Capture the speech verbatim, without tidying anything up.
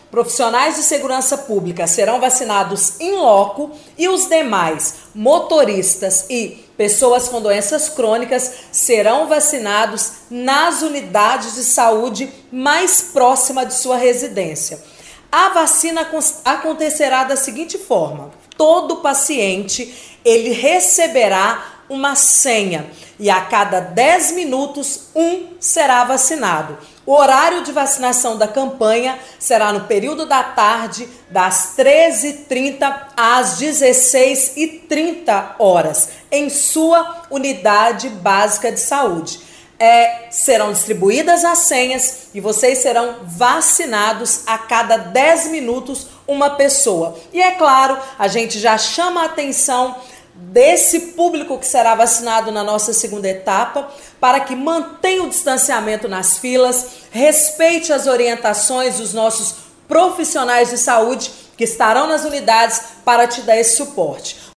profissionais de segurança pública serão vacinados in loco e os demais, motoristas e pessoas com doenças crônicas, serão vacinados nas unidades de saúde mais próxima de sua residência. A vacina acontecerá da seguinte forma: todo paciente ele receberá uma senha e a cada dez minutos um será vacinado. O horário de vacinação da campanha será no período da tarde, das treze e trinta às dezesseis e trinta horas, em sua unidade básica de saúde. É, serão distribuídas as senhas e vocês serão vacinados a cada dez minutos uma pessoa. E é claro, a gente já chama a atenção desse público que será vacinado na nossa segunda etapa, para que mantenha o distanciamento nas filas, respeite as orientações dos nossos profissionais de saúde que estarão nas unidades para te dar esse suporte.